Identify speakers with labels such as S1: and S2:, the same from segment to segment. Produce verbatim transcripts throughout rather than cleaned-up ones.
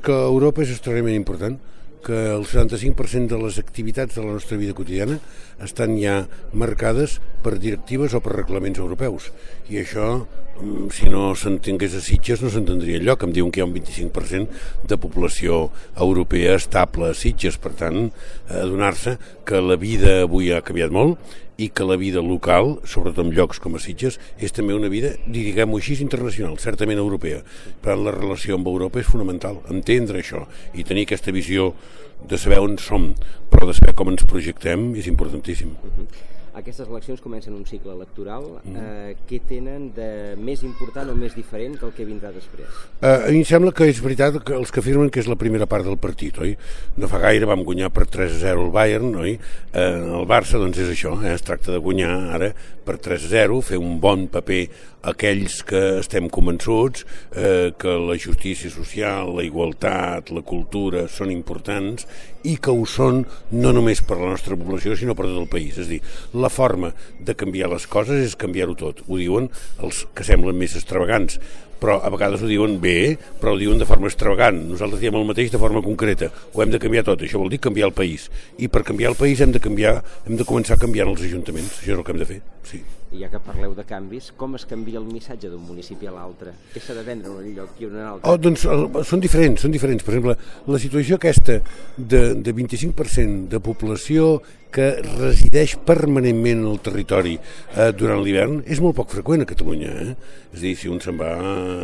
S1: que Europa és extraordinàriament important, que el setanta-cinc per cent de les activitats de la nostra vida quotidiana estan ja marcades per directives o per reglaments europeus. I això, si no s'entengués a Sitges, no s'entendria enlloc. Em diuen que hi ha un vint-i-cinc per cent de població europea estable a Sitges. Per tant, adonar-se que la vida avui ha canviat molt i que la vida local, sobretot en llocs com a Sitges, és també una vida, diguem-ho així, internacional, certament europea. Per tant, la relació amb Europa és fonamental, entendre això i tenir aquesta visió de saber on som, però de saber com ens projectem és importantíssim.
S2: Uh-huh. Aquestes eleccions comencen un cicle electoral. Mm. Eh, què tenen de més important o més diferent que el que vindrà després?
S1: Eh, a mi em sembla que és veritat que els que afirmen que és la primera part del partit, oi? No fa gaire vam guanyar per tres a zero el Bayern, oi? Eh, el Barça, doncs és això, eh? Es tracta de guanyar ara per tres a zero, fer un bon paper aquells que estem convençuts eh, que la justícia social, la igualtat, la cultura són importants i que ho són no només per la nostra població sinó per tot el país. És a dir, la forma de canviar les coses és canviar-ho tot. Ho diuen els que semblen més extravagants, però a vegades ho diuen bé, però ho diuen de forma extravagant. Nosaltres diem el mateix de forma concreta. Ho hem de canviar tot. Això vol dir canviar el país. I per canviar el país hem de canviar, hem de començar canviant els ajuntaments. Això és el que hem de fer, sí.
S2: I ja que parleu de canvis, com es canvia el missatge d'un municipi a l'altre? Què s'ha de vendre en un lloc i en un altre?
S1: Oh, doncs són diferents, són diferents. Per exemple, la situació aquesta de, de vint-i-cinc per cent de població que resideix permanentment en el territori eh, durant l'hivern és molt poc freqüent a Catalunya. Eh? És a dir, si un se'n va,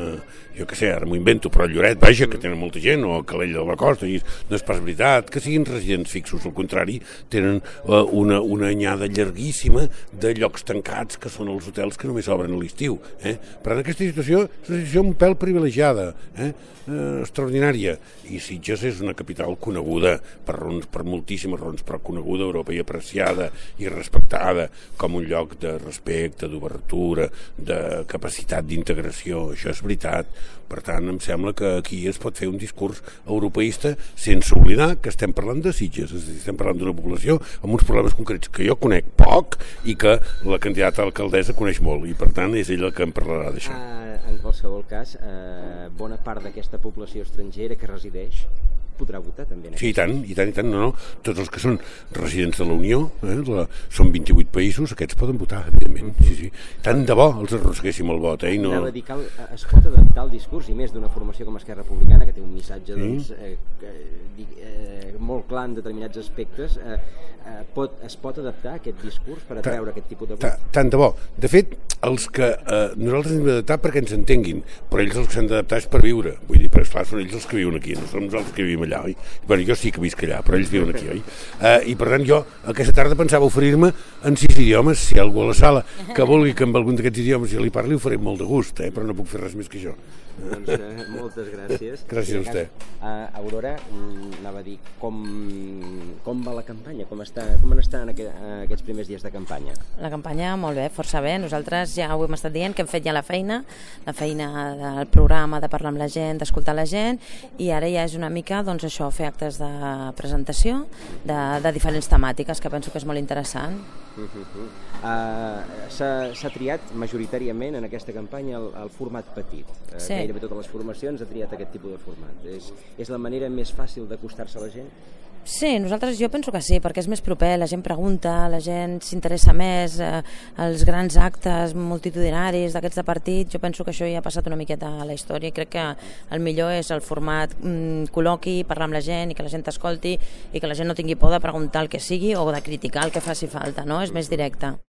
S1: jo què sé, ara m'ho invento, però a Lloret, vaja, que tenen molta gent, o a Calella de la Costa, i no és pas veritat que siguin residents fixos, al contrari, tenen eh, una, una anyada llarguíssima de llocs tancats que són els hotels que només obren a l'estiu. Eh? Però en aquesta situació és una situació un pèl privilegiada, eh? Eh, extraordinària, i Sitges és una capital coneguda per, raons, per moltíssimes raons, però coneguda a Europa i apreciada i respectada com un lloc de respecte, d'obertura, de capacitat d'integració. Això és veritat. Per tant, em sembla que aquí es pot fer un discurs europeista sense oblidar que estem parlant de Sitges, és a dir, estem parlant d'una població amb uns problemes concrets que jo conec poc i que la candidata a alcaldessa coneix molt, i per tant és ella que em parlarà d'això.
S2: Uh, en qualsevol cas, uh, bona part d'aquesta població estrangera que resideix podrà votar també.
S1: Sí, i tant, i tant, i tant, no, no. Tots els que són residents de la Unió, eh, la, són vint-i-vuit països, aquests poden votar, evidentment, sí, sí. Tant de bo els arrosseguéssim el vot, eh, i no...
S2: Anava a dir que es pot adaptar el discurs, i més d'una formació com Esquerra Republicana, que té un missatge, doncs, eh, eh, molt clar en determinats aspectes, eh, eh, pot, es pot adaptar aquest discurs per atreure aquest tipus de vot?
S1: Tant de bo. De fet, els que eh, nosaltres hem d'adaptar perquè ens entenguin, però ells els que s'han d'adaptar és per viure. Vull dir, però esclar, són ells els que viuen aquí, no som nosaltres que vivim allà, oi? Bueno, jo sí que visc allà, però ells viuen aquí, oi? Eh, I per tant jo aquesta tarda pensava oferir-me en sis idiomes, si hi ha algú a la sala que vulgui que amb algun d'aquests idiomes jo li parli, ho faré molt de gust, eh? Però no puc fer res més que això.
S2: Doncs eh, moltes gràcies.
S1: Gràcies a vostè.
S2: Uh, Aurora, anava a dir, com, com va la campanya? Com, està, com han estat aquest, aquests primers dies de campanya?
S3: La campanya molt bé, força bé. Nosaltres ja ho hem estat dient, que hem fet ja la feina, la feina del programa de parlar amb la gent, d'escoltar la gent, i ara ja és una mica, doncs això, fer actes de presentació de, de diferents temàtiques, que penso que és molt interessant.
S2: Uh -huh. uh, S'ha triat majoritàriament en aquesta campanya el, el format petit. Uh,
S3: sí.
S2: Gairebé totes les formacions ha triat aquest tipus de format. És, és la manera més fàcil d'acostar-se a la gent?
S3: Sí, nosaltres jo penso que sí, perquè és més proper, la gent pregunta, la gent s'interessa més, eh, els grans actes multitudinaris d'aquests de partit, jo penso que això ja ha passat una miqueta a la història, i crec que el millor és el format mm, col·loqui, parlar amb la gent i que la gent t'escolti i que la gent no tingui por de preguntar el que sigui o de criticar el que faci falta, no? És més directe.